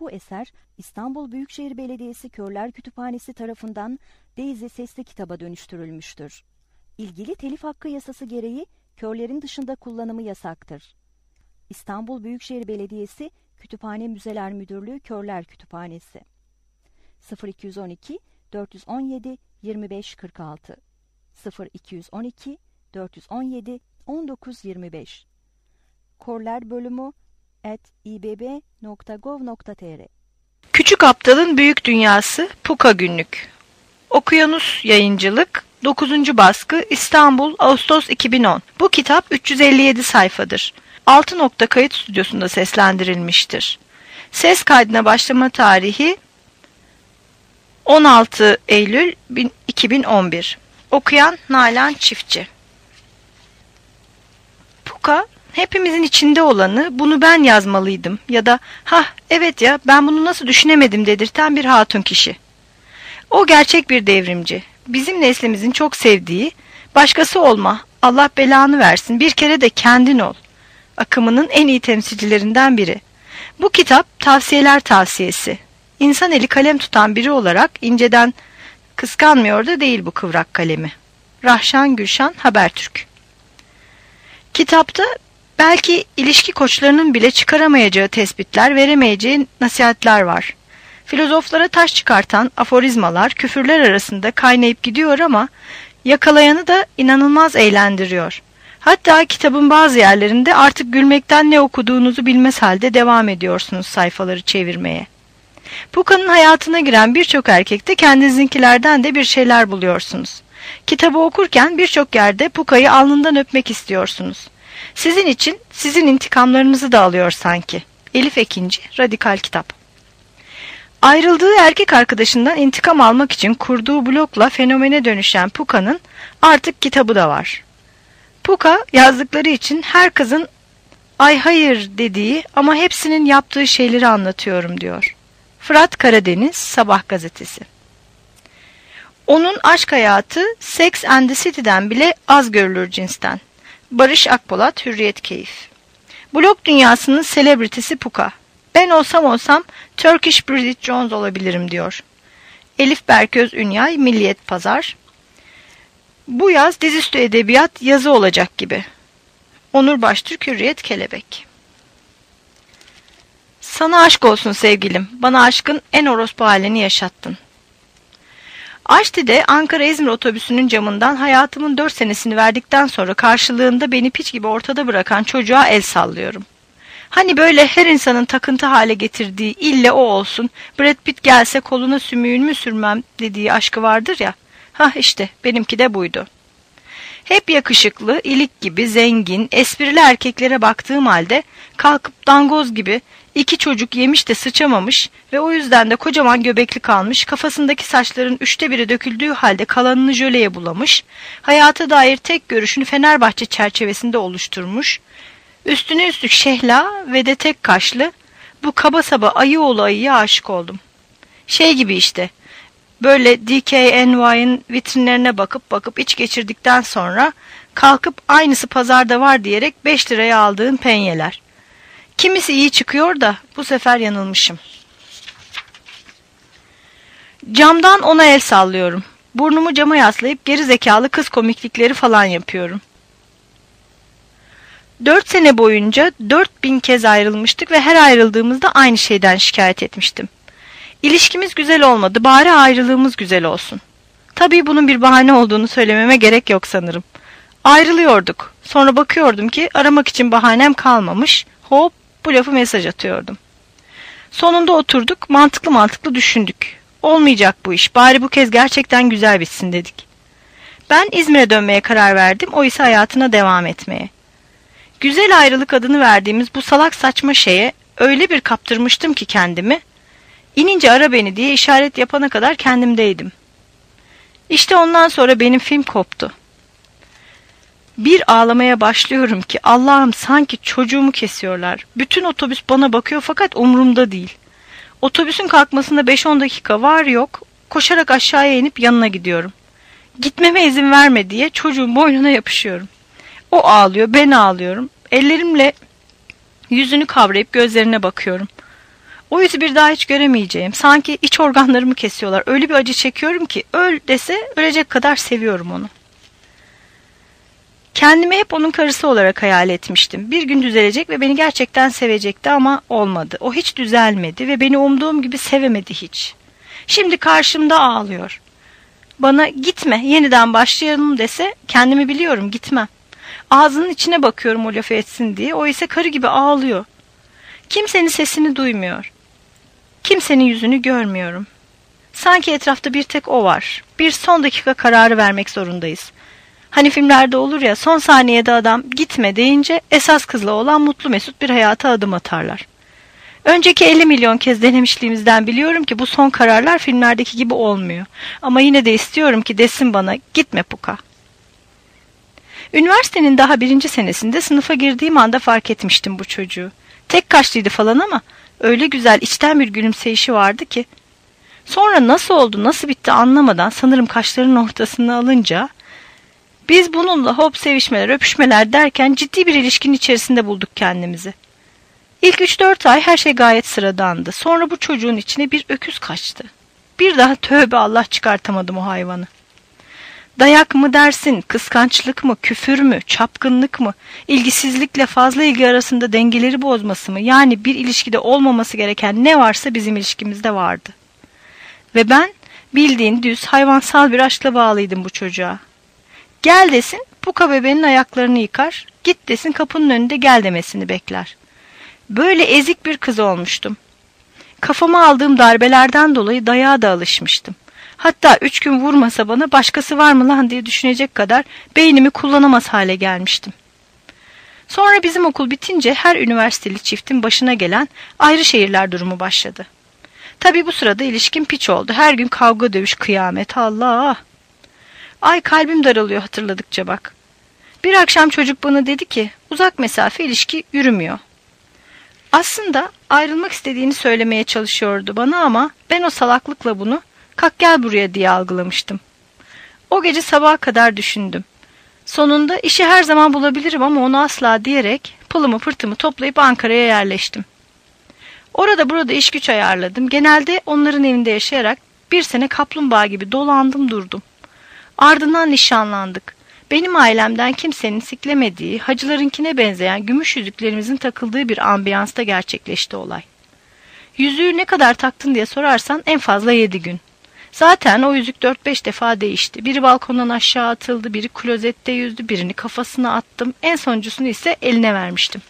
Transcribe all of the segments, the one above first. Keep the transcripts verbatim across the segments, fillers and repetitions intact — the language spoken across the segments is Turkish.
Bu eser İstanbul Büyükşehir Belediyesi Körler Kütüphanesi tarafından Daisy sesli kitaba dönüştürülmüştür. İlgili telif hakkı yasası gereği körlerin dışında kullanımı yasaktır. İstanbul Büyükşehir Belediyesi Kütüphane Müzeler Müdürlüğü Körler Kütüphanesi sıfır iki on iki dört on yedi yirmi beş kırk altı sıfır iki on iki dört on yedi on dokuz yirmi beş Körler bölümü at i b b nokta gov nokta t r Küçük Aptal'ın Büyük Dünyası Puka Günlük Okyanus Yayıncılık dokuzuncu baskı İstanbul Ağustos iki bin on Bu kitap üç yüz elli yedi sayfadır. altı nokta kayıt stüdyosunda seslendirilmiştir. Ses kaydına başlama tarihi on altı Eylül iki bin on bir Okuyan Nalan Çiftçi Puka, hepimizin içinde olanı bunu ben yazmalıydım ya da ha evet ya ben bunu nasıl düşünemedim dedirten bir hatun kişi. O gerçek bir devrimci. Bizim neslimizin çok sevdiği, başkası olma, Allah belanı versin, bir kere de kendin ol akımının en iyi temsilcilerinden biri. Bu kitap tavsiyeler tavsiyesi. İnsan eli kalem tutan biri olarak inceden kıskanmıyor da değil bu kıvrak kalemi. Rahşan Gülşan Habertürk. Kitapta belki ilişki koçlarının bile çıkaramayacağı tespitler, veremeyeceği nasihatler var. Filozoflara taş çıkartan aforizmalar küfürler arasında kaynayıp gidiyor ama yakalayanı da inanılmaz eğlendiriyor. Hatta kitabın bazı yerlerinde artık gülmekten ne okuduğunuzu bilmez halde devam ediyorsunuz sayfaları çevirmeye. Puka'nın hayatına giren birçok erkekte kendinizinkilerden de bir şeyler buluyorsunuz. Kitabı okurken birçok yerde Puka'yı alnından öpmek istiyorsunuz. Sizin için sizin intikamlarınızı da alıyor sanki. Elif Ekinci, Radikal Kitap. Ayrıldığı erkek arkadaşından intikam almak için kurduğu blogla fenomene dönüşen Puka'nın artık kitabı da var. Puka yazdıkları için her kızın ay hayır dediği ama hepsinin yaptığı şeyleri anlatıyorum diyor. Fırat Karadeniz, Sabah gazetesi. Onun aşk hayatı Sex and the City'den bile az görülür cinsten. Barış Akpolat, Hürriyet Keyif. Blog dünyasının selebritisi Puka. Ben olsam olsam Turkish Bridget Jones olabilirim diyor. Elif Berköz Ünyay, Milliyet Pazar. Bu yaz dizüstü edebiyat yazı olacak gibi. Onur Baştürk, Hürriyet Kelebek. Sana aşk olsun sevgilim. Bana aşkın en orospu halini yaşattın. Aşti'de Ankara-İzmir otobüsünün camından hayatımın dört senesini verdikten sonra karşılığında beni piç gibi ortada bırakan çocuğa el sallıyorum. Hani böyle her insanın takıntı hale getirdiği ille o olsun, Brad Pitt gelse koluna sümüğün sürmem dediği aşkı vardır ya. Hah işte benimki de buydu. Hep yakışıklı, ilik gibi, zengin, esprili erkeklere baktığım halde kalkıp dangoz gibi iki çocuk yemiş de sıçamamış ve o yüzden de kocaman göbekli kalmış, kafasındaki saçların üçte biri döküldüğü halde kalanını jöleye bulamış, hayata dair tek görüşünü Fenerbahçe çerçevesinde oluşturmuş, üstüne üstlük şehla ve de tek kaşlı, bu kaba saba ayıoğlu ayıya aşık oldum. Şey gibi işte, böyle D K N Y'nin vitrinlerine bakıp bakıp iç geçirdikten sonra kalkıp aynısı pazarda var diyerek beş liraya aldığın penyeler. Kimisi iyi çıkıyor da bu sefer yanılmışım. Camdan ona el sallıyorum. Burnumu cama yaslayıp geri zekalı kız komiklikleri falan yapıyorum. Dört sene boyunca dört bin kez ayrılmıştık ve her ayrıldığımızda aynı şeyden şikayet etmiştim. İlişkimiz güzel olmadı, bari ayrılığımız güzel olsun. Tabii bunun bir bahane olduğunu söylememe gerek yok sanırım. Ayrılıyorduk. Sonra bakıyordum ki aramak için bahanem kalmamış. Hop bu lafı mesaj atıyordum. Sonunda oturduk, mantıklı mantıklı düşündük. Olmayacak bu iş, bari bu kez gerçekten güzel bitsin dedik. Ben İzmir'e dönmeye karar verdim, o ise hayatına devam etmeye. Güzel ayrılık adını verdiğimiz bu salak saçma şeye öyle bir kaptırmıştım ki kendimi, İnince ara beni diye işaret yapana kadar kendimdeydim. İşte ondan sonra benim film koptu. Bir ağlamaya başlıyorum ki Allah'ım sanki çocuğumu kesiyorlar. Bütün otobüs bana bakıyor fakat umurumda değil. Otobüsün kalkmasında beş on dakika var yok koşarak aşağıya inip yanına gidiyorum. Gitmeme izin verme diye çocuğun boynuna yapışıyorum. O ağlıyor, ben ağlıyorum. Ellerimle yüzünü kavrayıp gözlerine bakıyorum. O yüzü bir daha hiç göremeyeceğim. Sanki iç organlarımı kesiyorlar. Öyle bir acı çekiyorum ki öl dese ölecek kadar seviyorum onu. Kendimi hep onun karısı olarak hayal etmiştim. Bir gün düzelecek ve beni gerçekten sevecekti ama olmadı. O hiç düzelmedi ve beni umduğum gibi sevemedi hiç. Şimdi karşımda ağlıyor. Bana gitme, yeniden başlayalım dese kendimi biliyorum, gitmem. Ağzının içine bakıyorum o lafı etsin diye. O ise karı gibi ağlıyor. Kimsenin sesini duymuyor. Kimsenin yüzünü görmüyorum. Sanki etrafta bir tek o var. Bir son dakika kararı vermek zorundayız. Hani filmlerde olur ya, son saniyede adam gitme deyince esas kızla olan mutlu mesut bir hayata adım atarlar. Önceki elli milyon kez denemişliğimizden biliyorum ki bu son kararlar filmlerdeki gibi olmuyor. Ama yine de istiyorum ki desin bana, gitme Puka. Üniversitenin daha birinci senesinde sınıfa girdiğim anda fark etmiştim bu çocuğu. Tek kaşlıydı falan ama öyle güzel içten bir gülümseyişi vardı ki. Sonra nasıl oldu, nasıl bitti anlamadan sanırım kaşlarının ortasını alınca biz bununla hop sevişmeler, öpüşmeler derken ciddi bir ilişkinin içerisinde bulduk kendimizi. İlk üç dört ay her şey gayet sıradandı. Sonra bu çocuğun içine bir öküz kaçtı. Bir daha tövbe Allah çıkartamadım o hayvanı. Dayak mı dersin, kıskançlık mı, küfür mü, çapkınlık mı, ilgisizlikle fazla ilgi arasında dengeleri bozması mı, yani bir ilişkide olmaması gereken ne varsa bizim ilişkimizde vardı. Ve ben bildiğin düz hayvansal bir aşkla bağlıydım bu çocuğa. Gel desin, Puka bebeğinin ayaklarını yıkar, git desin kapının önünde gel demesini bekler. Böyle ezik bir kız olmuştum. Kafama aldığım darbelerden dolayı dayağa da alışmıştım. Hatta üç gün vurmasa bana başkası var mı lan diye düşünecek kadar beynimi kullanamaz hale gelmiştim. Sonra bizim okul bitince her üniversiteli çiftin başına gelen ayrı şehirler durumu başladı. Tabii bu sırada ilişkim piç oldu. Her gün kavga dövüş kıyamet, Allah! Ay kalbim daralıyor hatırladıkça bak. Bir akşam çocuk bana dedi ki uzak mesafe ilişki yürümüyor. Aslında ayrılmak istediğini söylemeye çalışıyordu bana ama ben o salaklıkla bunu kalk gel buraya diye algılamıştım. O gece sabaha kadar düşündüm. Sonunda işi her zaman bulabilirim ama onu asla diyerek pılımı pırtımı toplayıp Ankara'ya yerleştim. Orada burada iş güç ayarladım. Genelde onların evinde yaşayarak bir sene kaplumbağa gibi dolandım durdum. Ardından nişanlandık. Benim ailemden kimsenin siklemediği, hacılarınkine benzeyen gümüş yüzüklerimizin takıldığı bir ambiyansta gerçekleşti olay. Yüzüğü ne kadar taktın diye sorarsan en fazla yedi gün. Zaten o yüzük dört beş defa değişti. Biri balkondan aşağı atıldı, biri klozette yüzdü, birini kafasına attım. En sonuncusunu ise eline vermiştim.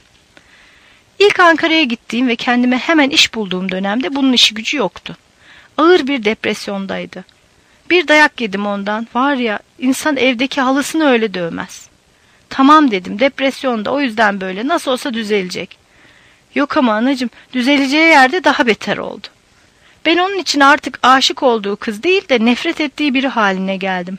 İlk Ankara'ya gittiğim ve kendime hemen iş bulduğum dönemde bunun işi gücü yoktu. Ağır bir depresyondaydı. Bir dayak yedim ondan. Var ya, insan evdeki halısını öyle dövmez. Tamam dedim, depresyonda, o yüzden böyle, nasıl olsa düzelecek. Yok ama anacığım, düzeleceği yerde daha beter oldu. Ben onun için artık aşık olduğu kız değil de nefret ettiği biri haline geldim.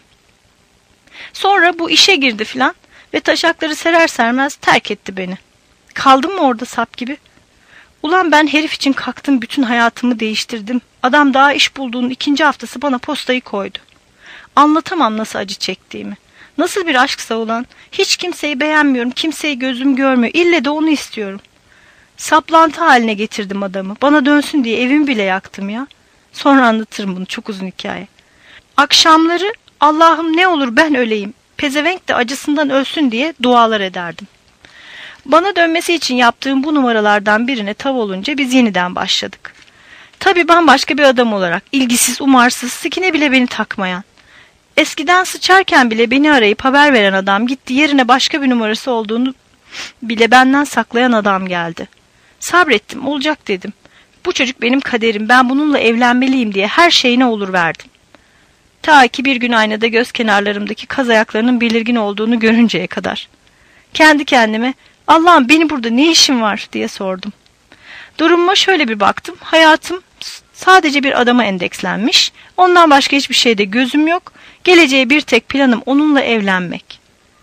Sonra bu işe girdi filan ve taşakları serer sermez terk etti beni. Kaldım mı orada sap gibi? Ulan ben herif için kalktım, bütün hayatımı değiştirdim. Adam daha iş bulduğunun ikinci haftası bana postayı koydu. Anlatamam nasıl acı çektiğimi. Nasıl bir aşksa ulan. Hiç kimseyi beğenmiyorum, kimseyi gözüm görmüyor. İlle de onu istiyorum. Saplantı haline getirdim adamı. Bana dönsün diye evimi bile yaktım ya. Sonra anlatırım bunu, çok uzun hikaye. Akşamları Allah'ım ne olur ben öleyim, pezevenk de acısından ölsün diye dualar ederdim. Bana dönmesi için yaptığım bu numaralardan birine tav olunca biz yeniden başladık. Tabii bambaşka bir adam olarak, ilgisiz, umarsız, sikine bile beni takmayan. Eskiden sıçarken bile beni arayıp haber veren adam gitti, yerine başka bir numarası olduğunu bile benden saklayan adam geldi. Sabrettim, olacak dedim. Bu çocuk benim kaderim, ben bununla evlenmeliyim diye her şeyine olur verdim. Ta ki bir gün aynada göz kenarlarımdaki kaz ayaklarının belirgin olduğunu görünceye kadar. Kendi kendime, Allah'ım benim burada ne işim var diye sordum. Durumuma şöyle bir baktım, hayatım sadece bir adama endekslenmiş, ondan başka hiçbir şeyde gözüm yok, geleceğe bir tek planım onunla evlenmek.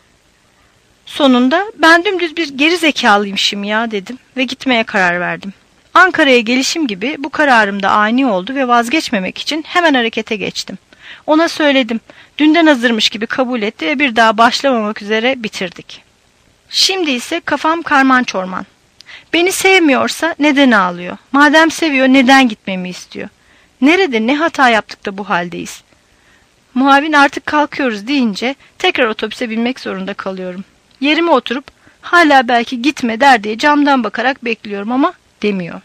Sonunda ben dümdüz bir geri zekalıymışım ya dedim ve gitmeye karar verdim. Ankara'ya gelişim gibi bu kararım da ani oldu ve vazgeçmemek için hemen harekete geçtim. Ona söyledim, dünden hazırmış gibi kabul etti ve bir daha başlamamak üzere bitirdik. Şimdi ise kafam karman çorman. Beni sevmiyorsa neden ağlıyor? Madem seviyor neden gitmemi istiyor? Nerede ne hata yaptık da bu haldeyiz? Muavin artık kalkıyoruz deyince tekrar otobüse binmek zorunda kalıyorum. Yerime oturup hala belki gitme der diye camdan bakarak bekliyorum ama demiyor.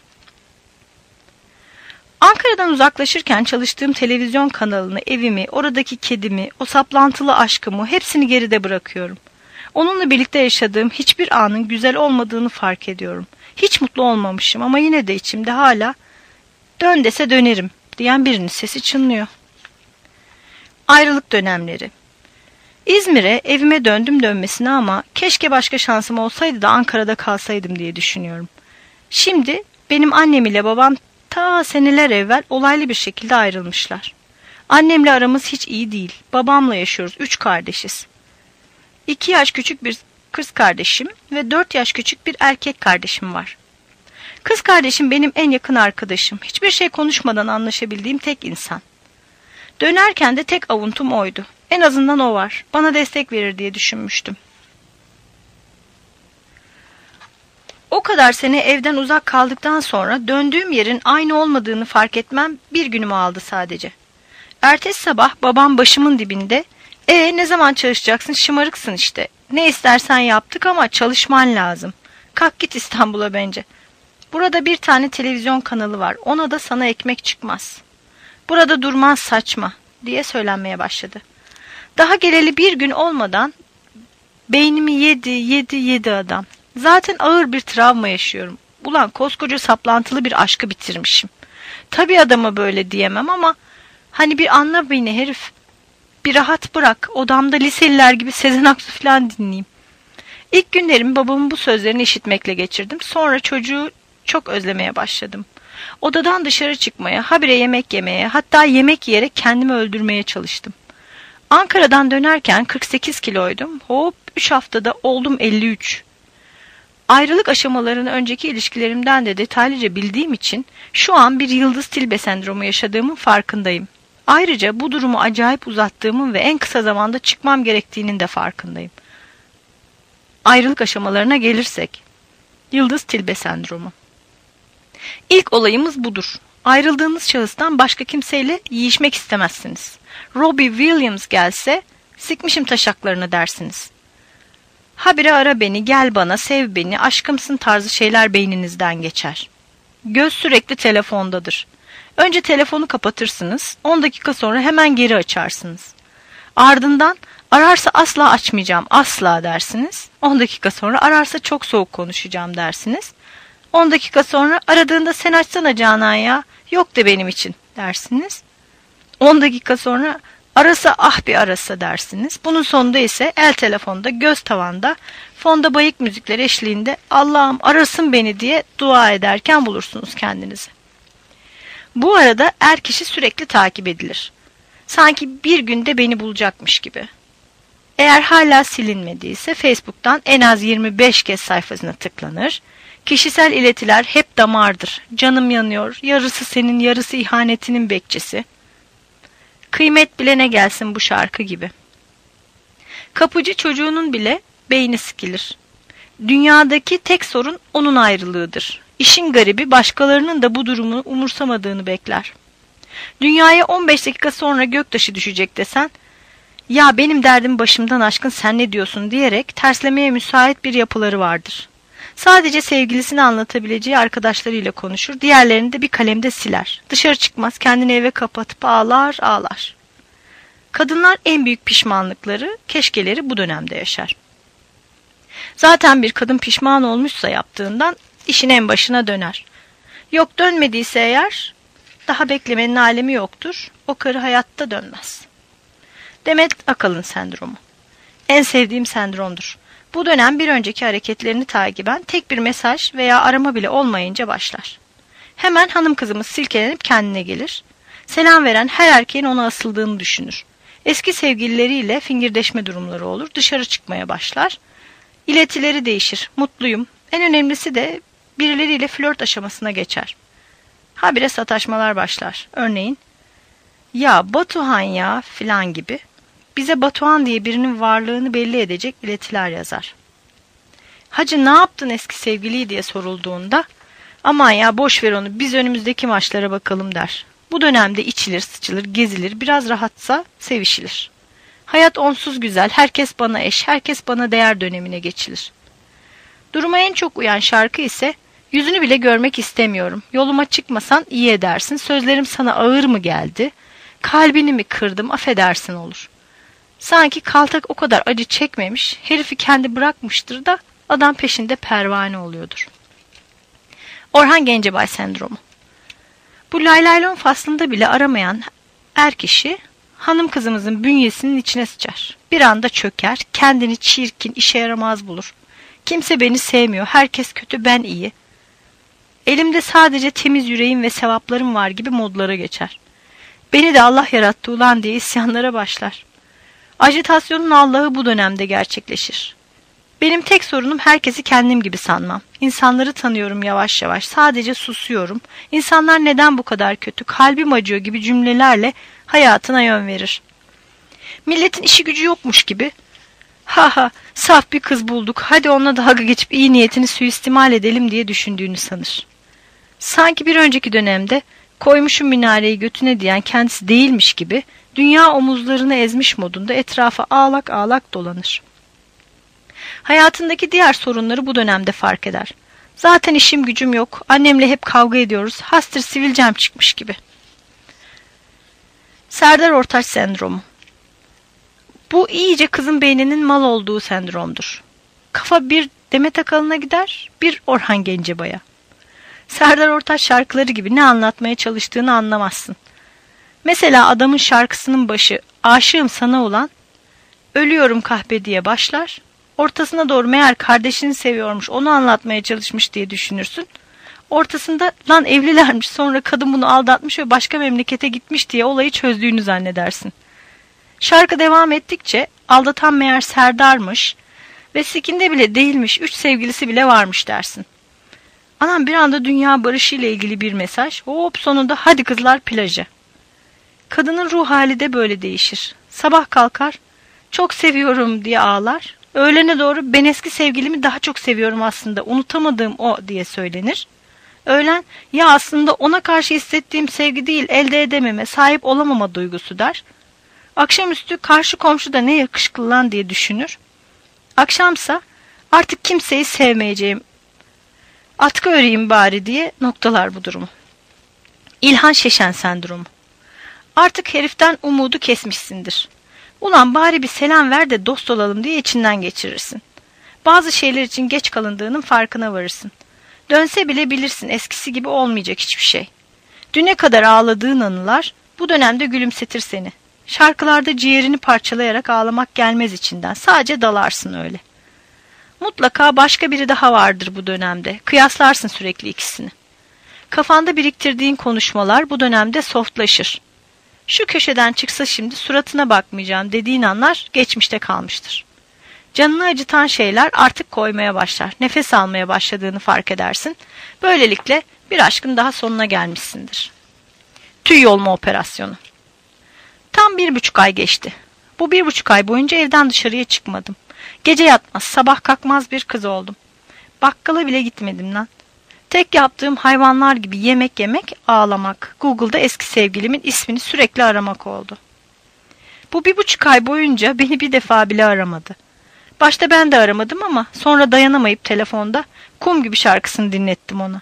Ankara'dan uzaklaşırken çalıştığım televizyon kanalını, evimi, oradaki kedimi, o saplantılı aşkımı hepsini geride bırakıyorum. Onunla birlikte yaşadığım hiçbir anın güzel olmadığını fark ediyorum. Hiç mutlu olmamışım ama yine de içimde hala dön dese dönerim diyen birinin sesi çınlıyor. Ayrılık dönemleri. İzmir'e evime döndüm dönmesine ama keşke başka şansım olsaydı da Ankara'da kalsaydım diye düşünüyorum. Şimdi benim annem ile babam ta seneler evvel olaylı bir şekilde ayrılmışlar. Annemle aramız hiç iyi değil. Babamla yaşıyoruz. Üç kardeşiz. İki yaş küçük bir kız kardeşim ve dört yaş küçük bir erkek kardeşim var. Kız kardeşim benim en yakın arkadaşım. Hiçbir şey konuşmadan anlaşabildiğim tek insan. Dönerken de tek avuntum oydu. En azından o var. Bana destek verir diye düşünmüştüm. O kadar sene evden uzak kaldıktan sonra döndüğüm yerin aynı olmadığını fark etmem bir günümü aldı sadece. Ertesi sabah babam başımın dibinde "E ne zaman çalışacaksın, şımarıksın işte. Ne istersen yaptık ama çalışman lazım. Kalk git İstanbul'a bence. Burada bir tane televizyon kanalı var. Ona da sana ekmek çıkmaz. Burada durman saçma" diye söylenmeye başladı. Daha geleli bir gün olmadan beynimi yedi yedi yedi adam. Zaten ağır bir travma yaşıyorum. Ulan koskoca saplantılı bir aşkı bitirmişim. Tabii adama böyle diyemem ama hani bir anla beni herif. Bir rahat bırak, odamda liseliler gibi Sezen Aksu falan dinleyeyim. İlk günlerimi babamın bu sözlerini işitmekle geçirdim. Sonra çocuğu çok özlemeye başladım. Odadan dışarı çıkmaya, habire yemek yemeye, hatta yemek yiyerek kendimi öldürmeye çalıştım. Ankara'dan dönerken kırk sekiz kiloydum. Hop üç haftada oldum elli üç. Ayrılık aşamalarını önceki ilişkilerimden de detaylıca bildiğim için şu an bir Yıldız Tilbe sendromu yaşadığımın farkındayım. Ayrıca bu durumu acayip uzattığımın ve en kısa zamanda çıkmam gerektiğinin de farkındayım. Ayrılık aşamalarına gelirsek. Yıldız Tilbe sendromu. İlk olayımız budur. Ayrıldığınız şahıstan başka kimseyle yiyişmek istemezsiniz. Robbie Williams gelse sikmişim taşaklarını dersiniz. Habire ara beni, gel bana, sev beni, aşkımsın tarzı şeyler beyninizden geçer. Göz sürekli telefondadır. Önce telefonu kapatırsınız, on dakika sonra hemen geri açarsınız. Ardından ararsa asla açmayacağım, asla dersiniz. on dakika sonra ararsa çok soğuk konuşacağım dersiniz. on dakika sonra aradığında sen açsana Canan ya, yok de benim için dersiniz. on dakika sonra arasa ah bir arasa dersiniz. Bunun sonunda ise el telefonda, göz tavanda, fonda bayık müzikler eşliğinde Allah'ım arasın beni diye dua ederken bulursunuz kendinizi. Bu arada er kişi sürekli takip edilir. Sanki bir günde beni bulacakmış gibi. Eğer hala silinmediyse Facebook'tan en az yirmi beş kez sayfasına tıklanır. Kişisel iletiler hep damardır. Canım yanıyor, yarısı senin, yarısı ihanetinin bekçisi. Kıymet bilene gelsin bu şarkı gibi. Kapıcı çocuğunun bile beyni sikilir. Dünyadaki tek sorun onun ayrılığıdır. İşin garibi başkalarının da bu durumu umursamadığını bekler. Dünyaya on beş dakika sonra göktaşı düşecek desen, ya benim derdim başımdan aşkın sen ne diyorsun diyerek terslemeye müsait bir yapıları vardır. Sadece sevgilisini anlatabileceği arkadaşlarıyla konuşur, diğerlerini de bir kalemde siler. Dışarı çıkmaz, kendini eve kapatıp ağlar ağlar. Kadınlar en büyük pişmanlıkları, keşkeleri bu dönemde yaşar. Zaten bir kadın pişman olmuşsa yaptığından işin en başına döner. Yok dönmediyse eğer, daha beklemenin alemi yoktur, o karı hayatta dönmez. Demet Akalın sendromu. En sevdiğim sendromdur. Bu dönem bir önceki hareketlerini takiben tek bir mesaj veya arama bile olmayınca başlar. Hemen hanım kızımız silkelenip kendine gelir. Selam veren her erkeğin ona asıldığını düşünür. Eski sevgilileriyle fingirdeşme durumları olur. Dışarı çıkmaya başlar. İletileri değişir. Mutluyum. En önemlisi de birileriyle flört aşamasına geçer. Habire sataşmalar başlar. Örneğin ya Batuhan ya filan gibi. Bize Batuhan diye birinin varlığını belli edecek iletiler yazar. "Hacı ne yaptın eski sevgiliyi?" diye sorulduğunda "Aman ya boş ver onu, biz önümüzdeki maçlara bakalım" der. Bu dönemde içilir, sıçılır, gezilir, biraz rahatsa sevişilir. Hayat onsuz güzel, herkes bana eş, herkes bana değer dönemine geçilir. Duruma en çok uyan şarkı ise "Yüzünü bile görmek istemiyorum, yoluma çıkmasan iyi edersin, sözlerim sana ağır mı geldi, kalbini mi kırdım affedersin" olur. Sanki Kaltak o kadar acı çekmemiş, herifi kendi bırakmıştır da adam peşinde pervane oluyordur. Orhan Gencebay sendromu. Bu laylaylon faslında bile aramayan er kişi hanım kızımızın bünyesinin içine sıçar. Bir anda çöker, kendini çirkin, işe yaramaz bulur. Kimse beni sevmiyor, herkes kötü, ben iyi. Elimde sadece temiz yüreğim ve sevaplarım var gibi modlara geçer. Beni de Allah yarattı ulan diye isyanlara başlar. Ajitasyonun Allah'ı bu dönemde gerçekleşir. Benim tek sorunum herkesi kendim gibi sanmam. İnsanları tanıyorum yavaş yavaş, sadece susuyorum. İnsanlar neden bu kadar kötü, kalbim acıyor gibi cümlelerle hayatına yön verir. Milletin işi gücü yokmuş gibi, "Ha ha, saf bir kız bulduk, hadi onunla dalga geçip iyi niyetini suistimal edelim" diye düşündüğünü sanır. Sanki bir önceki dönemde "koymuşum minareyi götüne" diyen kendisi değilmiş gibi dünya omuzlarını ezmiş modunda etrafa ağlak ağlak dolanır. Hayatındaki diğer sorunları bu dönemde fark eder. Zaten işim gücüm yok, annemle hep kavga ediyoruz, hastır sivilcem çıkmış gibi. Serdar Ortaç sendromu. Bu iyice kızın beyninin mal olduğu sendromdur. Kafa bir Demet Akalın'a gider, bir Orhan Gencebay'a. Serdar Ortaç şarkıları gibi ne anlatmaya çalıştığını anlamazsın. Mesela adamın şarkısının başı "Aşığım sana" olan "Ölüyorum kahpe" diye başlar. Ortasına doğru meğer kardeşini seviyormuş, onu anlatmaya çalışmış diye düşünürsün. Ortasında lan evlilermiş, sonra kadın bunu aldatmış ve başka memlekete gitmiş diye olayı çözdüğünü zannedersin. Şarkı devam ettikçe aldatan meğer Serdar'mış ve sikinde bile değilmiş, üç sevgilisi bile varmış dersin. Anam bir anda dünya barışı ile ilgili bir mesaj, hop sonunda hadi kızlar plaja. Kadının ruh hali de böyle değişir. Sabah kalkar, "Çok seviyorum" diye ağlar. Öğlene doğru "Ben eski sevgilimi daha çok seviyorum aslında, unutamadığım o" diye söylenir. Öğlen "Ya aslında ona karşı hissettiğim sevgi değil, elde edememe, sahip olamama duygusu" der. Akşamüstü karşı komşu da "Ne yakışıklı lan" diye düşünür. Akşamsa "Artık kimseyi sevmeyeceğim, atkı öreyim bari" diye noktalar bu durumu. İlhan Şešen sendromu. Artık heriften umudu kesmişsindir. Ulan bari bir selam ver de dost olalım diye içinden geçirirsin. Bazı şeyler için geç kalındığının farkına varırsın. Dönse bile bilirsin eskisi gibi olmayacak hiçbir şey. Düne kadar ağladığın anılar bu dönemde gülümsetir seni. Şarkılarda ciğerini parçalayarak ağlamak gelmez içinden. Sadece dalarsın öyle. Mutlaka başka biri daha vardır bu dönemde. Kıyaslarsın sürekli ikisini. Kafanda biriktirdiğin konuşmalar bu dönemde softlaşır. Şu köşeden çıksa şimdi suratına bakmayacağım dediğin anlar geçmişte kalmıştır. Canını acıtan şeyler artık koymaya başlar. Nefes almaya başladığını fark edersin. Böylelikle bir aşkın daha sonuna gelmişsindir. Tüy yolma operasyonu. Tam bir buçuk ay geçti. Bu bir buçuk ay boyunca evden dışarıya çıkmadım. Gece yatmaz, sabah kalkmaz bir kız oldum. Bakkala bile gitmedim lan. Tek yaptığım hayvanlar gibi yemek yemek, ağlamak, Google'da eski sevgilimin ismini sürekli aramak oldu. Bu bir buçuk ay boyunca beni bir defa bile aramadı. Başta ben de aramadım ama sonra dayanamayıp telefonda Kum Gibi şarkısını dinlettim ona.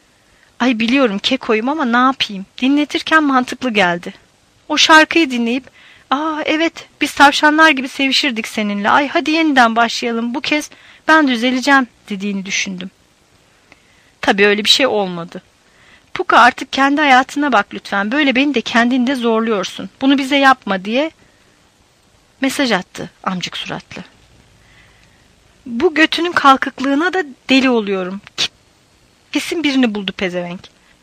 Ay biliyorum kekoyum ama ne yapayım, dinletirken mantıklı geldi. O şarkıyı dinleyip "Aa evet, biz tavşanlar gibi sevişirdik seninle, ay hadi yeniden başlayalım, bu kez ben düzeleceğim" dediğini düşündüm. Tabii öyle bir şey olmadı. Puka artık kendi hayatına bak lütfen, böyle beni de kendinde zorluyorsun, bunu bize yapma diye mesaj attı amcık suratlı. Bu götünün kalkıklığına da deli oluyorum. Kesin birini buldu pezevenk.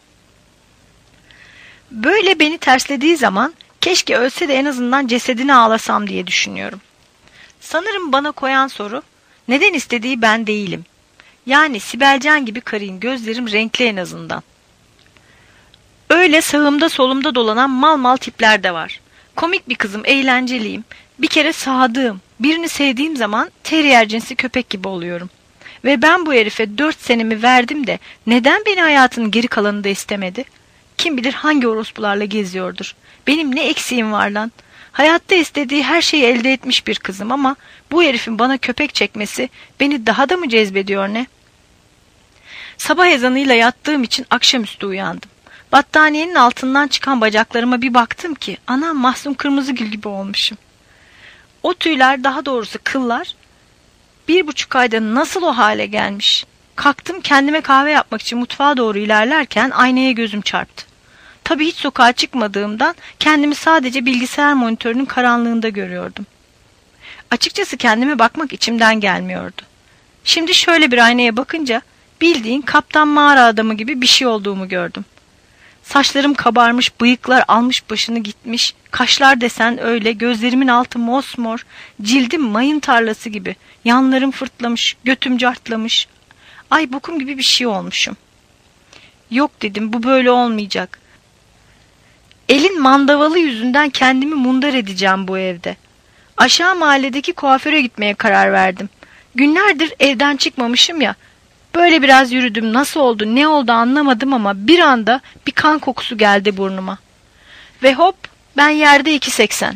Böyle beni terslediği zaman keşke ölse de en azından cesedini ağlasam diye düşünüyorum. Sanırım bana koyan soru, neden istediği ben değilim. Yani Sibelcan gibi karıyım, gözlerim renkli en azından. Öyle sağımda solumda dolanan mal mal tipler de var. Komik bir kızım, eğlenceliyim. Bir kere sadığım, birini sevdiğim zaman terrier cinsi köpek gibi oluyorum. Ve ben bu herife dört senemi verdim de neden beni hayatının geri kalanında istemedi? Kim bilir hangi orospularla geziyordur. Benim ne eksiğim var lan? Hayatta istediği her şeyi elde etmiş bir kızım ama bu herifin bana köpek çekmesi beni daha da mı cezbediyor ne? Sabah ezanıyla yattığım için akşamüstü uyandım. Battaniyenin altından çıkan bacaklarıma bir baktım ki anam Mahzun Kırmızıgül gibi olmuşum. O tüyler, daha doğrusu kıllar, bir buçuk ayda nasıl o hale gelmiş? Kalktım, kendime kahve yapmak için mutfağa doğru ilerlerken aynaya gözüm çarptı. Tabii hiç sokağa çıkmadığımdan kendimi sadece bilgisayar monitörünün karanlığında görüyordum. Açıkçası kendime bakmak içimden gelmiyordu. Şimdi şöyle bir aynaya bakınca bildiğin Kaptan Mağara adamı gibi bir şey olduğumu gördüm. Saçlarım kabarmış, bıyıklar almış başını gitmiş, kaşlar desen öyle, gözlerimin altı mosmor, cildim mayın tarlası gibi, yanlarım fırtlamış, götüm cartlamış. Ay bokum gibi bir şey olmuşum. Yok dedim, bu böyle olmayacak. Elin mandavalı yüzünden kendimi mundar edeceğim bu evde. Aşağı mahalledeki kuaföre gitmeye karar verdim. Günlerdir evden çıkmamışım ya. Böyle biraz yürüdüm, nasıl oldu ne oldu anlamadım ama bir anda bir kan kokusu geldi burnuma. Ve hop, ben yerde iki seksen.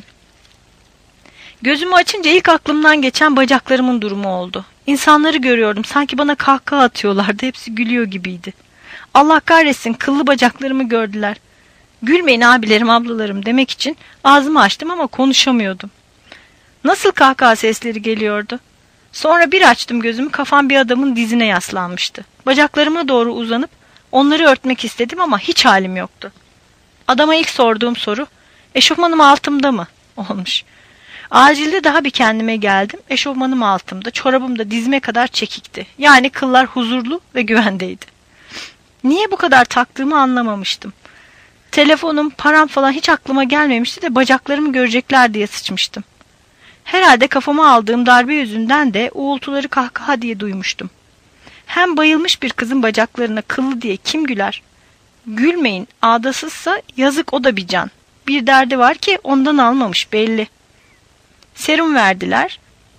Gözümü açınca ilk aklımdan geçen bacaklarımın durumu oldu. İnsanları görüyordum, sanki bana kahkaha atıyorlardı, hepsi gülüyor gibiydi. Allah kahretsin, kıllı bacaklarımı gördüler. Gülmeyin abilerim ablalarım demek için ağzımı açtım ama konuşamıyordum. Nasıl kahkaha sesleri geliyordu. Sonra bir açtım gözümü, kafam bir adamın dizine yaslanmıştı. Bacaklarıma doğru uzanıp onları örtmek istedim ama hiç halim yoktu. Adama ilk sorduğum soru, eşofmanım altımda mı? Olmuş. Acilde daha bir kendime geldim. Eşofmanım altımda, çorabım da dizime kadar çekikti. Yani kıllar huzurlu ve güvendeydi. Niye bu kadar taktığımı anlamamıştım. Telefonum, param falan hiç aklıma gelmemişti de bacaklarımı görecekler diye sıçmıştım. Herhalde kafama aldığım darbe yüzünden de uğultuları kahkaha diye duymuştum. Hem bayılmış bir kızın bacaklarına kıllı diye kim güler? Gülmeyin, ağdasızsa yazık, o da bir can. Bir derdi var ki ondan almamış belli. Serum verdiler.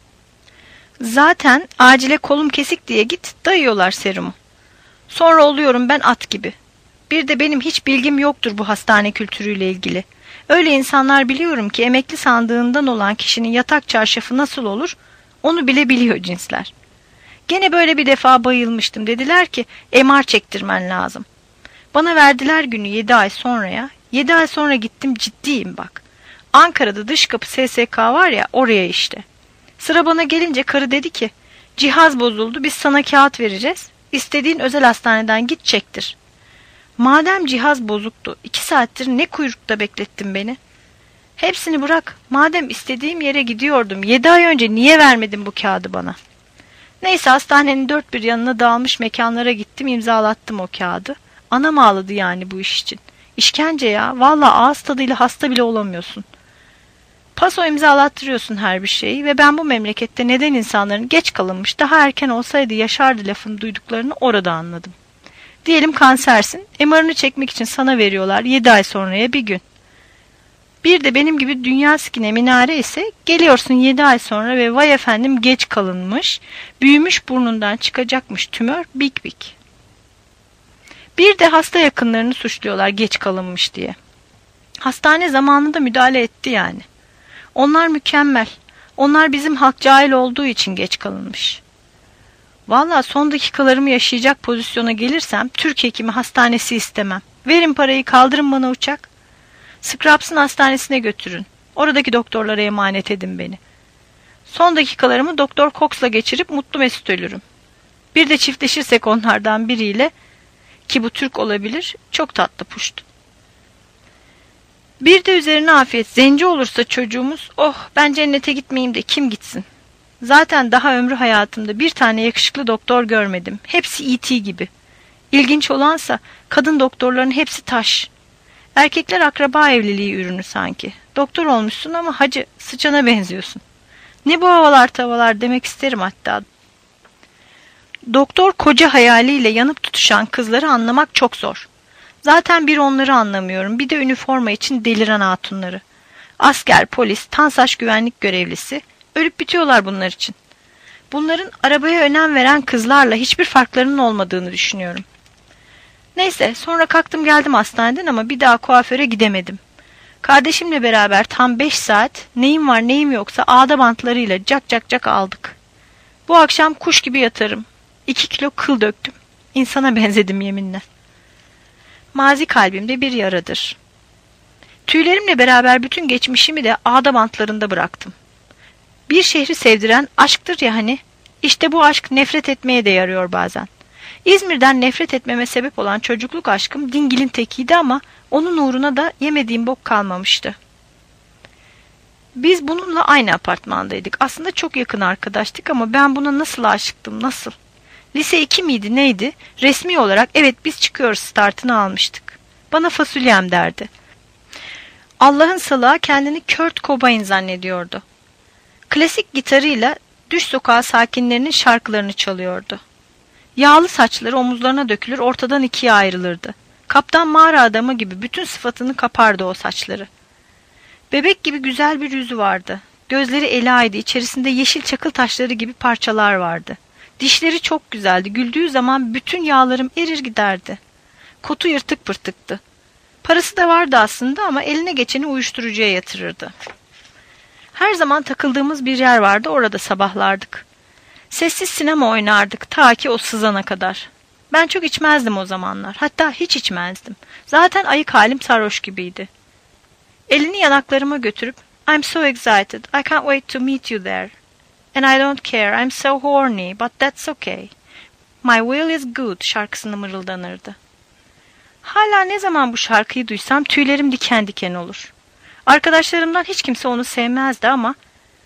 Zaten acile kolum kesik diye git, dayıyorlar serumu. Sonra oluyorum ben at gibi. Bir de benim hiç bilgim yoktur bu hastane kültürüyle ilgili. Öyle insanlar biliyorum ki emekli sandığından olan kişinin yatak çarşafı nasıl olur, onu bile biliyor cinsler. Gene böyle bir defa bayılmıştım. Dediler ki M R çektirmen lazım. Bana verdiler günü yedi ay sonraya. Yedi ay sonra gittim, ciddiyim bak. Ankara'da dış kapı S S K var ya, oraya işte. Sıra bana gelince karı dedi ki cihaz bozuldu, biz sana kağıt vereceğiz. İstediğin özel hastaneden git çektir. Madem cihaz bozuktu, iki saattir ne kuyrukta beklettin beni? Hepsini bırak, madem istediğim yere gidiyordum, yedi ay önce niye vermedin bu kağıdı bana? Neyse, hastanenin dört bir yanına dağılmış mekanlara gittim, imzalattım o kağıdı. Anam ağladı yani bu iş için. İşkence ya, vallahi ağız tadıyla hasta bile olamıyorsun. Paso imzalattırıyorsun her bir şeyi ve ben bu memlekette neden insanların geç kalınmış, daha erken olsaydı yaşardı lafını duyduklarını orada anladım. Diyelim kansersin, M R'ını çekmek için sana veriyorlar yedi ay sonraya bir gün. Bir de benim gibi dünya sikine minare ise geliyorsun yedi ay sonra ve vay efendim geç kalınmış, büyümüş burnundan çıkacakmış tümör bik bik. Bir de hasta yakınlarını suçluyorlar geç kalınmış diye. Hastane zamanında müdahale etti yani. Onlar mükemmel. Onlar bizim halk cahil olduğu için geç kalınmış. Vallahi son dakikalarımı yaşayacak pozisyona gelirsem Türk hekimi hastanesi istemem. Verin parayı, kaldırın bana uçak. Scraps'ın hastanesine götürün. Oradaki doktorlara emanet edin beni. Son dakikalarımı Doktor Cox'la geçirip mutlu mesut ölürüm. Bir de çiftleşirsek onlardan biriyle, ki bu Türk olabilir, çok tatlı puşt. Bir de üzerine afiyet, zenci olursa çocuğumuz, oh ben cennete gitmeyeyim de kim gitsin? Zaten daha ömrü hayatımda bir tane yakışıklı doktor görmedim. Hepsi E T gibi. İlginç olansa kadın doktorların hepsi taş. Erkekler akraba evliliği ürünü sanki. Doktor olmuşsun ama hacı sıçana benziyorsun. Ne bu havalar tavalar demek isterim hatta. Doktor koca hayaliyle yanıp tutuşan kızları anlamak çok zor. Zaten bir onları anlamıyorum, bir de üniforma için deliren hatunları. Asker, polis, tansaç güvenlik görevlisi, ölüp bitiyorlar bunlar için. Bunların arabaya önem veren kızlarla hiçbir farklarının olmadığını düşünüyorum. Neyse, sonra kalktım geldim hastaneden ama bir daha kuaföre gidemedim. Kardeşimle beraber tam beş saat neyim var neyim yoksa ağda bantlarıyla cak cak cak aldık. Bu akşam kuş gibi yatarım. İki kilo kıl döktüm. İnsana benzedim yeminle. Mazi kalbimde bir yaradır. Tüylerimle beraber bütün geçmişimi de ağda bantlarında bıraktım. Bir şehri sevdiren aşktır ya hani. İşte bu aşk nefret etmeye de yarıyor bazen. İzmir'den nefret etmeme sebep olan çocukluk aşkım dingilin tekiydi ama onun uğruna da yemediğim bok kalmamıştı. Biz bununla aynı apartmandaydık. Aslında çok yakın arkadaştık ama ben buna nasıl aşıktım, nasıl? Lise iki miydi neydi? Resmi olarak evet biz çıkıyoruz startını almıştık. Bana fasulyem derdi. Allah'ın salağı kendini Kurt Cobain zannediyordu. Klasik gitarıyla düş sokağı sakinlerinin şarkılarını çalıyordu. Yağlı saçları omuzlarına dökülür ortadan ikiye ayrılırdı. Kaptan mağara adamı gibi bütün sıfatını kapardı o saçları. Bebek gibi güzel bir yüzü vardı. Gözleri ela'ydı, içerisinde yeşil çakıl taşları gibi parçalar vardı. Dişleri çok güzeldi, güldüğü zaman bütün yağlarım erir giderdi. Kotu yırtık pırtıktı. Parası da vardı aslında ama eline geçeni uyuşturucuya yatırırdı. Her zaman takıldığımız bir yer vardı, orada sabahlardık. Sessiz sinema oynardık ta ki o sızana kadar. Ben çok içmezdim o zamanlar, hatta hiç içmezdim. Zaten ayık halim sarhoş gibiydi. Elini yanaklarıma götürüp I'm so excited, I can't wait to meet you there. And I don't care, I'm so horny, but that's okay. My will is good şarkısını mırıldanırdı. Hala ne zaman bu şarkıyı duysam tüylerim diken diken olur. Arkadaşlarımdan hiç kimse onu sevmezdi ama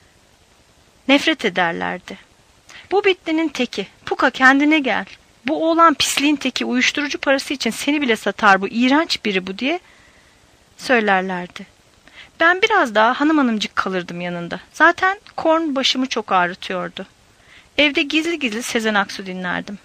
nefret ederlerdi. Bu bitlinin teki, Puka kendine gel. Bu oğlan pisliğin teki, uyuşturucu parası için seni bile satar bu, iğrenç biri bu diye söylerlerdi. Ben biraz daha hanım hanımcık kalırdım yanında. Zaten Korn başımı çok ağrıtıyordu. Evde gizli gizli Sezen Aksu dinlerdim.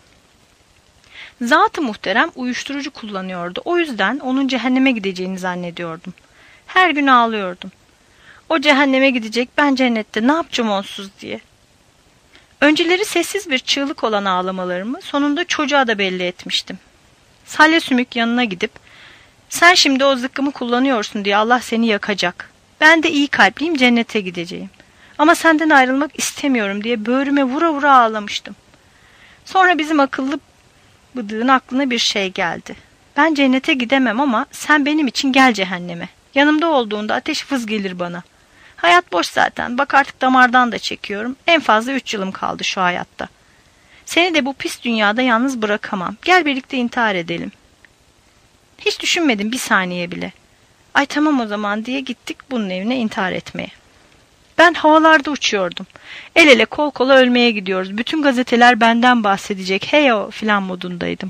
Zat-ı muhterem uyuşturucu kullanıyordu. O yüzden onun cehenneme gideceğini zannediyordum. Her gün ağlıyordum. O cehenneme gidecek, ben cennette ne yapacağım onsuz diye. Önceleri sessiz bir çığlık olan ağlamalarımı sonunda çocuğa da belli etmiştim. Salya sümük yanına gidip sen şimdi o zıkkımı kullanıyorsun diye Allah seni yakacak. Ben de iyi kalpliyim, cennete gideceğim. Ama senden ayrılmak istemiyorum diye böğrüme vura vura ağlamıştım. Sonra bizim akıllı bıdığın aklına bir şey geldi. Ben cennete gidemem ama sen benim için gel cehenneme. Yanımda olduğunda ateş vız gelir bana. Hayat boş zaten. Bak artık damardan da çekiyorum. En fazla üç yılım kaldı şu hayatta. Seni de bu pis dünyada yalnız bırakamam. Gel birlikte intihar edelim. Hiç düşünmedim bir saniye bile. Ay tamam o zaman diye gittik bunun evine intihar etmeye. Ben havalarda uçuyordum. El ele kol kola ölmeye gidiyoruz. Bütün gazeteler benden bahsedecek. Hey o filan modundaydım.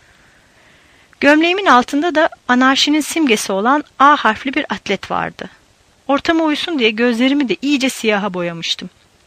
Gömleğimin altında da anarşinin simgesi olan A harfli bir atlet vardı. Ortama uysun diye gözlerimi de iyice siyaha boyamıştım.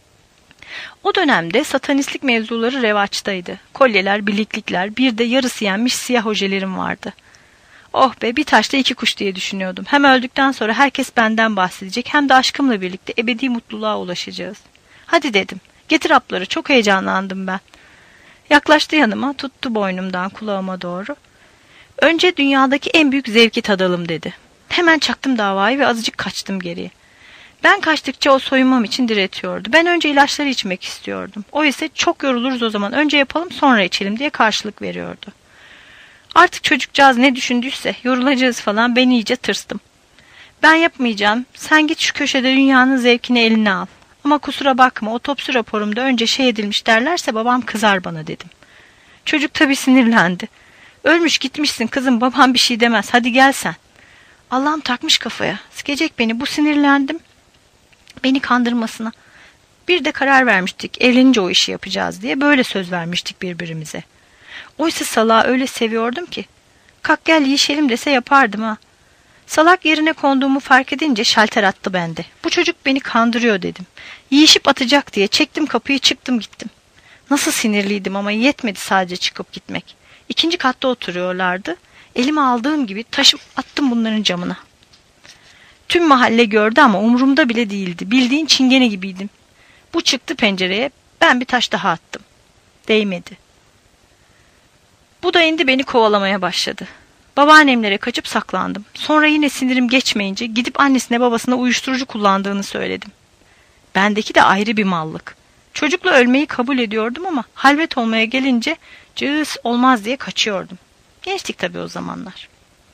O dönemde satanistlik mevzuları revaçtaydı. Kolyeler, bileklikler, bir de yarısı yenmiş siyah ojelerim vardı. Oh be, bir taşla iki kuş diye düşünüyordum. Hem öldükten sonra herkes benden bahsedecek hem de aşkımla birlikte ebedi mutluluğa ulaşacağız. Hadi dedim. Getir hapları, çok heyecanlandım ben. Yaklaştı yanıma, tuttu boynumdan kulağıma doğru. Önce dünyadaki en büyük zevki tadalım dedi. Hemen çaktım davayı ve azıcık kaçtım geriye. Ben kaçtıkça o soyunmam için diretiyordu. Ben önce ilaçları içmek istiyordum. O ise çok yoruluruz o zaman, önce yapalım sonra içelim diye karşılık veriyordu. Artık çocukcağız ne düşündüyse yorulacağız falan, ben iyice tırstım. Ben yapmayacağım, sen git şu köşede dünyanın zevkini eline al. Ama kusura bakma, otopsi raporumda önce şey edilmiş derlerse babam kızar bana dedim. Çocuk tabii sinirlendi. Ölmüş gitmişsin kızım, babam bir şey demez, hadi gel sen. Allah'ım takmış kafaya, sikecek beni, bu sinirlendim. Beni kandırmasına. Bir de karar vermiştik, evlenince o işi yapacağız diye, böyle söz vermiştik birbirimize. Oysa salağı öyle seviyordum ki. Kalk gel yiyişelim dese yapardım ha. Salak yerine konduğumu fark edince şalter attı bende. Bu çocuk beni kandırıyor dedim. Yiyişip atacak diye çektim kapıyı, çıktım gittim. Nasıl sinirliydim ama yetmedi sadece çıkıp gitmek. İkinci katta oturuyorlardı. Elime aldığım gibi taşıp attım bunların camına. Tüm mahalle gördü ama umurumda bile değildi. Bildiğin çingene gibiydim. Bu çıktı pencereye. Ben bir taş daha attım. Değmedi. Bu da indi beni kovalamaya başladı. Babaannemlere kaçıp saklandım. Sonra yine sinirim geçmeyince gidip annesine babasına uyuşturucu kullandığını söyledim. Bendeki de ayrı bir mallık. Çocukla ölmeyi kabul ediyordum ama halvet olmaya gelince cığız olmaz diye kaçıyordum. Gençtik tabii o zamanlar.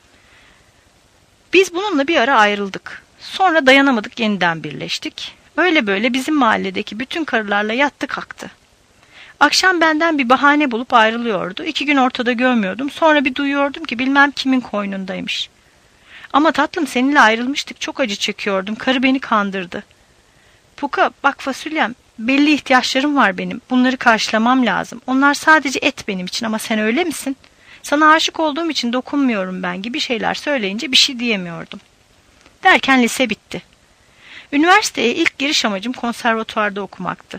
Biz bununla bir ara ayrıldık. Sonra dayanamadık, yeniden birleştik. Böyle böyle bizim mahalledeki bütün karılarla yattı kalktı. Akşam benden bir bahane bulup ayrılıyordu. İki gün ortada görmüyordum. Sonra bir duyuyordum ki bilmem kimin koynundaymış. Ama tatlım, seninle ayrılmıştık. Çok acı çekiyordum. Karı beni kandırdı. Puka, bak fasulyem, belli ihtiyaçlarım var benim. Bunları karşılamam lazım. Onlar sadece et benim için, ama sen öyle misin? Sana aşık olduğum için dokunmuyorum ben gibi şeyler söyleyince bir şey diyemiyordum. Derken lise bitti. Üniversiteye ilk giriş amacım konservatuvarda okumaktı.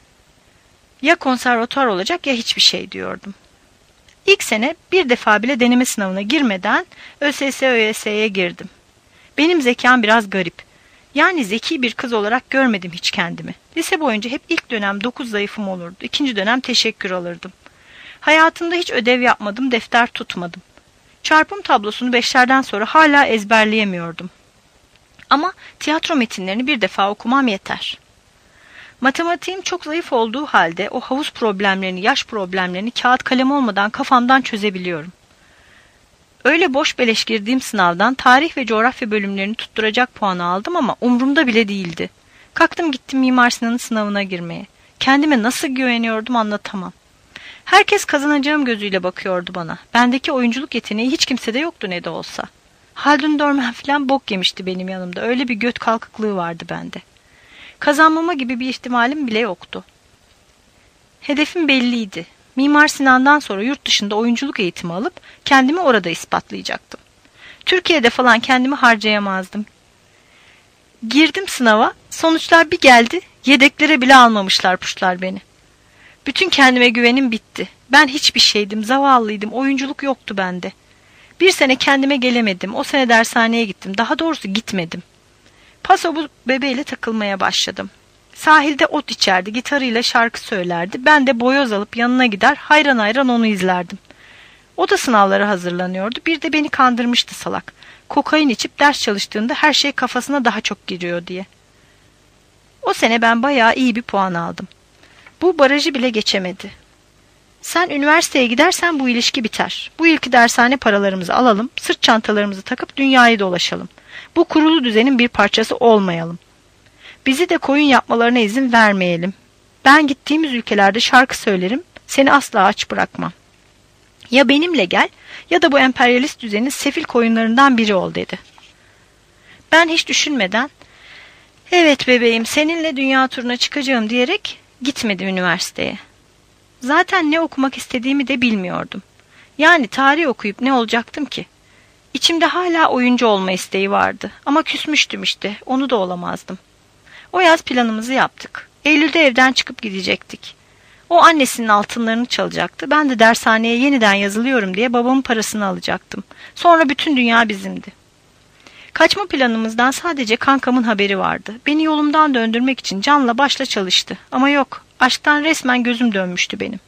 Ya konservatuvar olacak ya hiçbir şey diyordum. İlk sene bir defa bile deneme sınavına girmeden ÖSS ÖYS'ye girdim. Benim zekam biraz garip. Yani zeki bir kız olarak görmedim hiç kendimi. Lise boyunca hep ilk dönem dokuz zayıfım olurdu. İkinci dönem teşekkür alırdım. Hayatımda hiç ödev yapmadım, defter tutmadım. Çarpım tablosunu beşlerden sonra hala ezberleyemiyordum. Ama tiyatro metinlerini bir defa okumam yeter. Matematiğim çok zayıf olduğu halde o havuz problemlerini, yaş problemlerini kağıt kalem olmadan kafamdan çözebiliyorum. Öyle boş beleş girdiğim sınavdan tarih ve coğrafya bölümlerini tutturacak puanı aldım ama umurumda bile değildi. Kalktım gittim Mimar Sinan'ın sınavına girmeye. Kendime nasıl güveniyordum anlatamam. Herkes kazanacağım gözüyle bakıyordu bana. Bendeki oyunculuk yeteneği hiç kimsede yoktu ne de olsa. Haldun Dorman falan bok yemişti benim yanımda. Öyle bir göt kalkıklığı vardı bende. Kazanmama gibi bir ihtimalim bile yoktu. Hedefim belliydi. Mimar Sinan'dan sonra yurt dışında oyunculuk eğitimi alıp kendimi orada ispatlayacaktım. Türkiye'de falan kendimi harcayamazdım. Girdim sınava, sonuçlar bir geldi, yedeklere bile almamışlar puşlar beni. Bütün kendime güvenim bitti. Ben hiçbir şeydim, zavallıydım, oyunculuk yoktu bende. Bir sene kendime gelemedim, o sene dershaneye gittim, daha doğrusu gitmedim. Paso bu bebeğiyle takılmaya başladım. Sahilde ot içerdi, gitarıyla şarkı söylerdi. Ben de boyoz alıp yanına gider, hayran hayran onu izlerdim. O da sınavlara hazırlanıyordu. Bir de beni kandırmıştı salak. Kokain içip ders çalıştığında her şey kafasına daha çok giriyor diye. O sene ben bayağı iyi bir puan aldım. Bu barajı bile geçemedi. Sen üniversiteye gidersen bu ilişki biter. Bu ilki dershane paralarımızı alalım, sırt çantalarımızı takıp dünyayı dolaşalım. Bu kurulu düzenin bir parçası olmayalım. Bizi de koyun yapmalarına izin vermeyelim. Ben gittiğimiz ülkelerde şarkı söylerim, seni asla aç bırakmam. Ya benimle gel ya da bu emperyalist düzenin sefil koyunlarından biri ol dedi. Ben hiç düşünmeden, evet bebeğim seninle dünya turuna çıkacağım diyerek gitmedim üniversiteye. Zaten ne okumak istediğimi de bilmiyordum. Yani tarih okuyup ne olacaktım ki? İçimde hala oyuncu olma isteği vardı ama küsmüştüm işte, onu da olamazdım. O yaz planımızı yaptık. Eylül'de evden çıkıp gidecektik. O annesinin altınlarını çalacaktı. Ben de dershaneye yeniden yazılıyorum diye babamın parasını alacaktım. Sonra bütün dünya bizimdi. Kaçma planımızdan sadece kankamın haberi vardı. Beni yolumdan döndürmek için canla başla çalıştı. Ama yok, aşktan resmen gözüm dönmüştü benim.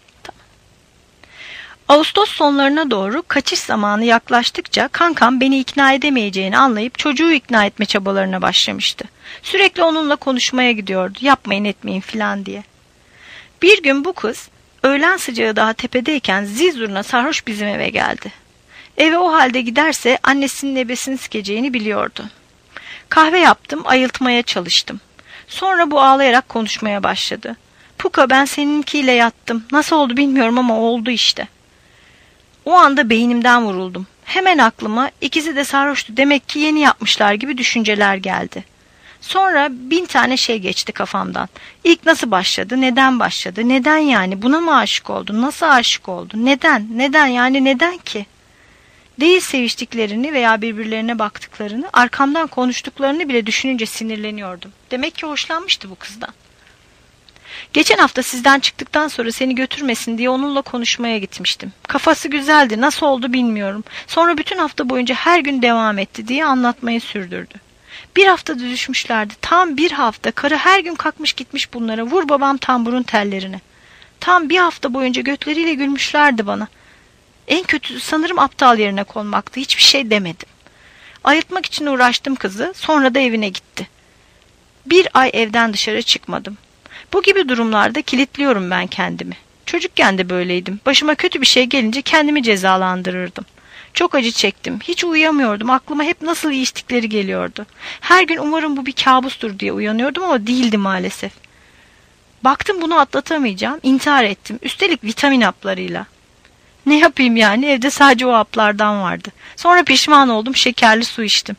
Ağustos sonlarına doğru kaçış zamanı yaklaştıkça kankam beni ikna edemeyeceğini anlayıp çocuğu ikna etme çabalarına başlamıştı. Sürekli onunla konuşmaya gidiyordu, yapmayın etmeyin filan diye. Bir gün bu kız öğlen sıcağı daha tepedeyken zil zurna sarhoş bizim eve geldi. Eve o halde giderse annesinin ebesini sikeceğini biliyordu. Kahve yaptım, ayıltmaya çalıştım. Sonra bu ağlayarak konuşmaya başladı. Puka, ben seninkiyle yattım. Nasıl oldu bilmiyorum ama oldu işte. O anda beynimden vuruldum. Hemen aklıma ikisi de sarhoştu, demek ki yeni yapmışlar gibi düşünceler geldi. Sonra bin tane şey geçti kafamdan. İlk nasıl başladı, neden başladı, neden yani, buna mı aşık oldu, nasıl aşık oldu, neden, neden yani neden ki? Değil seviştiklerini veya birbirlerine baktıklarını, arkamdan konuştuklarını bile düşününce sinirleniyordum. Demek ki hoşlanmıştı bu kızdan. Geçen hafta sizden çıktıktan sonra seni götürmesin diye onunla konuşmaya gitmiştim. Kafası güzeldi, nasıl oldu bilmiyorum. Sonra bütün hafta boyunca her gün devam etti diye anlatmayı sürdürdü. Bir haftada düşmüşlerdi. Tam bir hafta. Karı her gün kalkmış gitmiş bunlara. Vur babam tamburun tellerine. Tam bir hafta boyunca götleriyle gülmüşlerdi bana. En kötüsü sanırım aptal yerine konmaktı. Hiçbir şey demedim. Ayıltmak için uğraştım kızı. Sonra da evine gitti. Bir ay evden dışarı çıkmadım. Bu gibi durumlarda kilitliyorum ben kendimi. Çocukken de böyleydim. Başıma kötü bir şey gelince kendimi cezalandırırdım. Çok acı çektim. Hiç uyuyamıyordum. Aklıma hep nasıl iyi içtikleri geliyordu. Her gün umarım bu bir kabustur diye uyanıyordum ama değildi maalesef. Baktım bunu atlatamayacağım. İntihar ettim. Üstelik vitamin haplarıyla. Ne yapayım yani? Evde sadece o haplardan vardı. Sonra pişman oldum. Şekerli su içtim.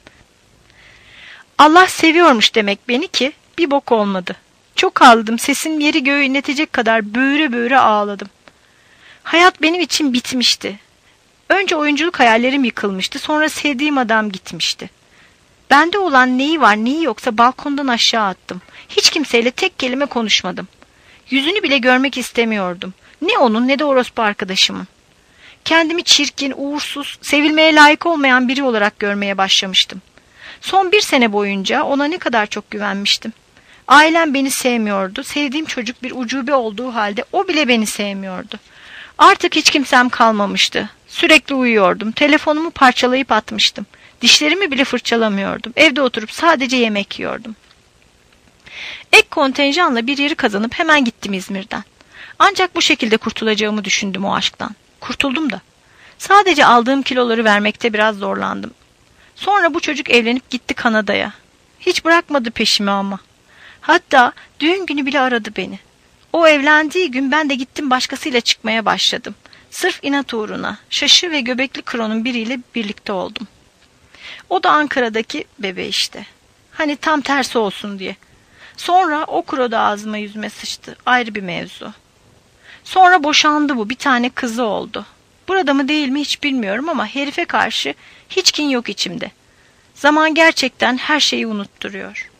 Allah seviyormuş demek beni ki bir bok olmadı. Çok ağladım. Sesim yeri göğü inletecek kadar böğüre böğüre ağladım. Hayat benim için bitmişti. Önce oyunculuk hayallerim yıkılmıştı. Sonra sevdiğim adam gitmişti. Bende olan neyi var neyi yoksa balkondan aşağı attım. Hiç kimseyle tek kelime konuşmadım. Yüzünü bile görmek istemiyordum. Ne onun ne de orospu arkadaşımın. Kendimi çirkin, uğursuz, sevilmeye layık olmayan biri olarak görmeye başlamıştım. Son bir sene boyunca ona ne kadar çok güvenmiştim. Ailem beni sevmiyordu. Sevdiğim çocuk bir ucube olduğu halde o bile beni sevmiyordu. Artık hiç kimsem kalmamıştı. Sürekli uyuyordum. Telefonumu parçalayıp atmıştım. Dişlerimi bile fırçalamıyordum. Evde oturup sadece yemek yiyordum. Ek kontenjanla bir yeri kazanıp hemen gittim İzmir'den. Ancak bu şekilde kurtulacağımı düşündüm o aşktan. Kurtuldum da. Sadece aldığım kiloları vermekte biraz zorlandım. Sonra bu çocuk evlenip gitti Kanada'ya. Hiç bırakmadı peşimi ama. Hatta düğün günü bile aradı beni. O evlendiği gün ben de gittim başkasıyla çıkmaya başladım. Sırf inat uğruna Şaşı ve Göbekli Kıro'nun biriyle birlikte oldum. O da Ankara'daki bebe işte. Hani tam tersi olsun diye. Sonra o Kuro da ağzıma yüzüme sıçtı. Ayrı bir mevzu. Sonra boşandı bu. Bir tane kızı oldu. Burada mı değil mi hiç bilmiyorum ama herife karşı hiç kin yok içimde. Zaman gerçekten her şeyi unutturuyor.